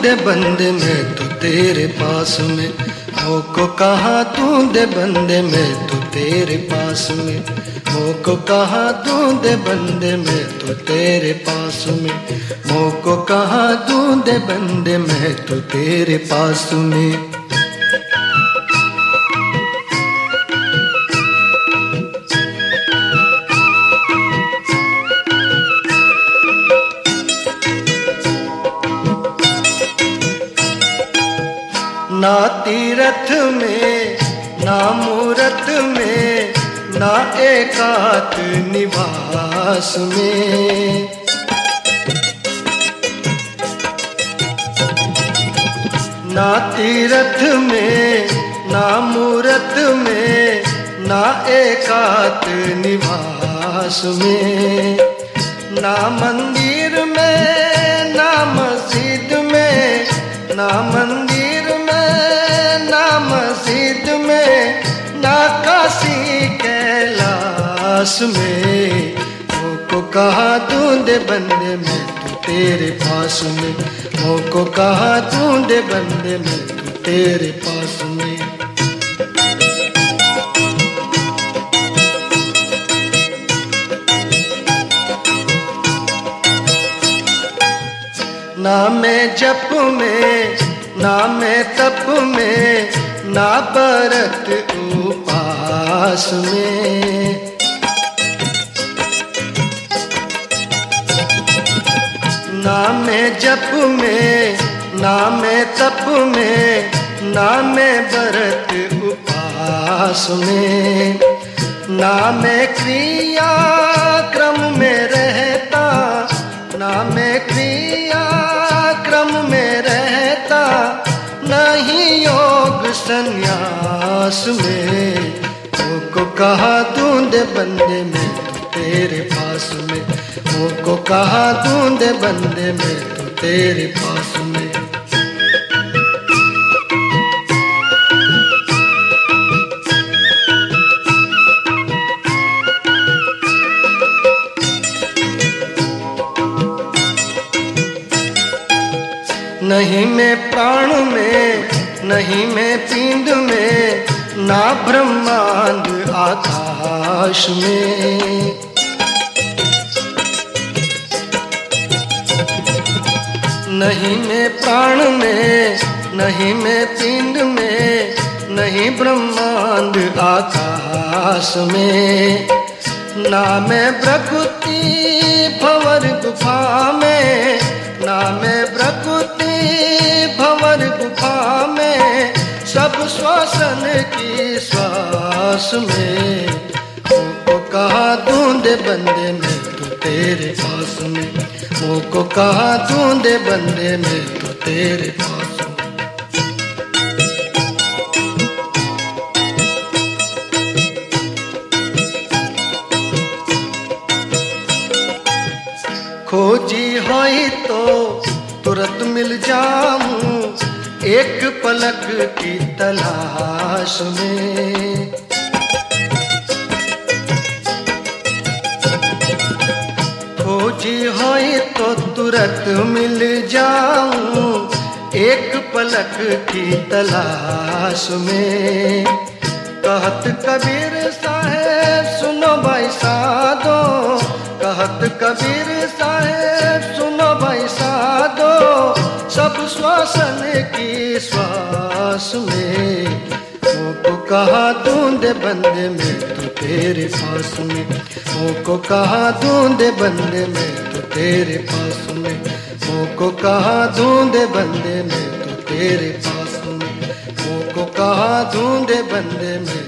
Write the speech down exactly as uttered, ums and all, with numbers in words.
ढूंढे बंदे में तो तेरे पास में, मोको कहाँ ढूंढे बंदे में तो तेरे पास में, मोको कहाँ ढूंढे बंदे में तो तेरे पास में, मोको कहाँ ढूंढे बंदे में तो तेरे पास में। ना तीरथ में ना मूरत में ना एकांत निवास में, ना तीरथ में ना मूरत में ना एकांत निवास में, ना मंदिर में ना मस्जिद में, ना मंदिर ना मस्जिद में ना काशी कैलाश में, मोको कहाँ ढूंढे बंदे में तो तेरे पास में, मोको कहाँ ढूंढे बंदे में तो तेरे पास में। ना मैं जप में ना मैं तप में ना व्रत उपास में, ना मैं जप में ना मैं तप में ना मैं व्रत उपास में, ना मैं क्रिया क्रम में रहता ना मैं क्रिया क्रम में रहता, नहीं योग संन्यास में, मोको कहाँ ढूंढे बंदे में तो तेरे पास में, मोको कहाँ ढूंढे बंदे में तो तेरे पास में। नहीं मैं प्राण में नहीं मैं पिंड में ना ब्रह्मांड आकाश में, नहीं मैं प्राण में नहीं मैं पिंड में नहीं ब्रह्मांड आकाश में, ना मैं प्रकृति भंवर गुफा में ना मैं प्रकृति भंवर गुफा में, सब श्वसन की श्वास में, मोको कहाँ ढूंढे बंदे में तो तेरे पास में, मोको कहाँ ढूंढे बंदे में तो तेरे पास में। खोजी होई तो तुरंत मिल जाऊं एक पलक की तलाश में, खोजी होई तो तुरंत मिल जाऊं एक पलक की तलाश में, कहत कबीर साहेब सुनो भाई साधो, कहत कबीर साहेब सुनो भाई साधो, सब श्वसन की श्वास में, मोको कहाँ ढूंढे बंदे में तो तेरे पास में, मोको कहाँ ढूंढे बंदे में तो तेरे पास में, मोको कहाँ ढूंढे बंदे में तो तेरे पास में, मोको कहाँ ढूंढे बंदे में